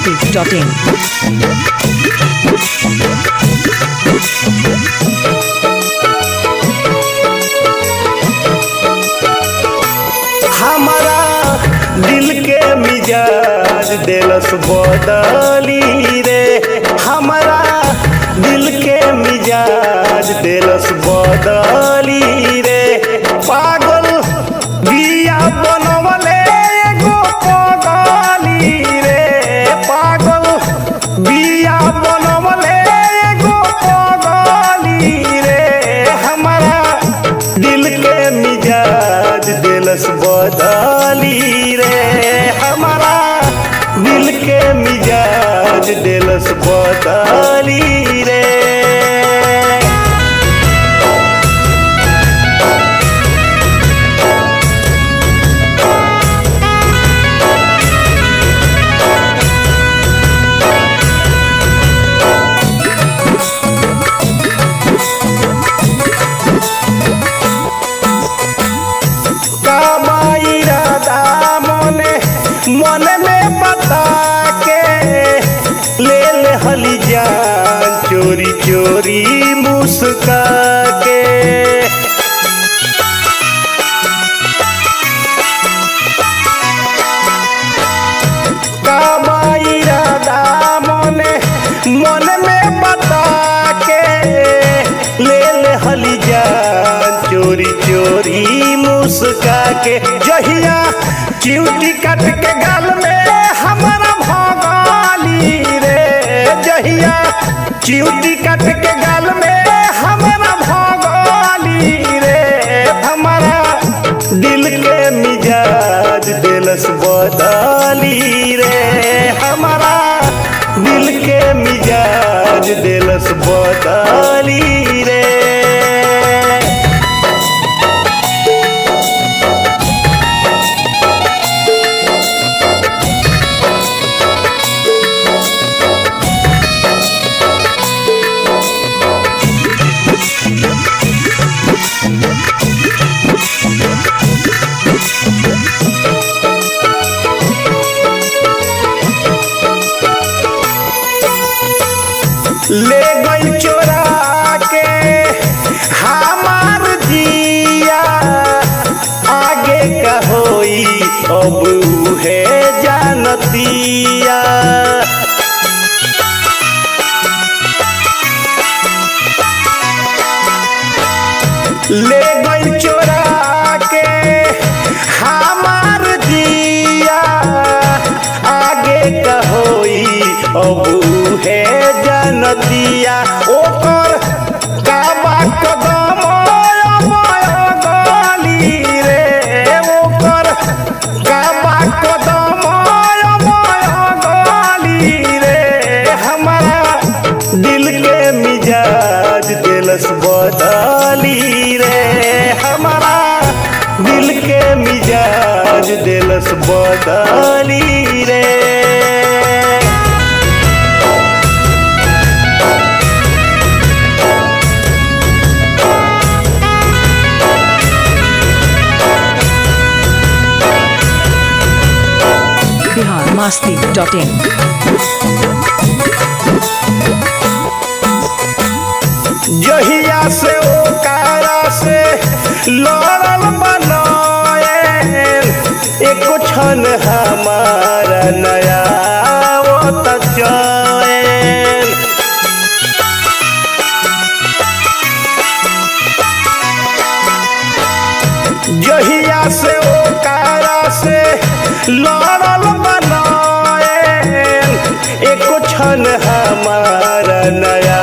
biharmasti.in। हमारा दिल के मिजाज दिलस बदली रे, हमारा दिल के मिजाज दिलस बदली रे। पागल बिया बनवले एगो पगली रे, पागल बिया बनवले एगो पगली रे। हमारा दिल के मिजाज दिलस बदली रे, हमारा दिल के मिजाज दिलस बदली रे। मन में बता के ले हली जान चोरी चोरी मुस्का के। काबाई राधा मन में बता के ले हली जान चोरी चोरी मुस्का के। जहिया चिउटी कट के गाल में हमारा भगाली रे, जहिया चिउटी कट के गाल में हमारा भगाली रे। हमारा दिल के मिजाज दिलस बदली रे, हमारा दिल के मिजाज दिलस बदली रे। ले गई चोरा के हमार जिया, आगे का होई अब है जानतिया। ले गई चोरा के हमार जिया, आगे का होई अब है जानतिया। ओकर काबा कदम गली रे, ओकर काबा कदम गली रे। हमारा दिल के मिजाज दिलस बदली रे, हमारा दिल के मिजाज दिलस बदली रे। biharmasti.in। जहिया से ओकारा से लड़ल बनाए एक क्षण हमारा नया वो तचैन। जहिया से ओकारा से लड़ल बनाए एक क्षण हमारा नया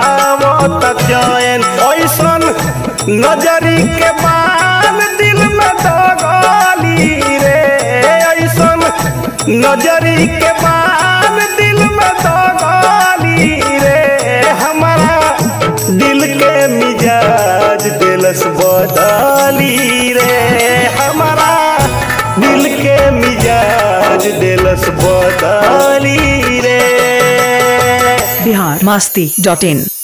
चैन। ऐसन नजरी के बान दिल में दगाली रे, ऐसन नजरी के बान दिल में दगाली रे। हमारा दिल के मिजाज दिलस बदली रे, हमारा दिल के मिजाज दिलस बदली रे। biharmasti.in।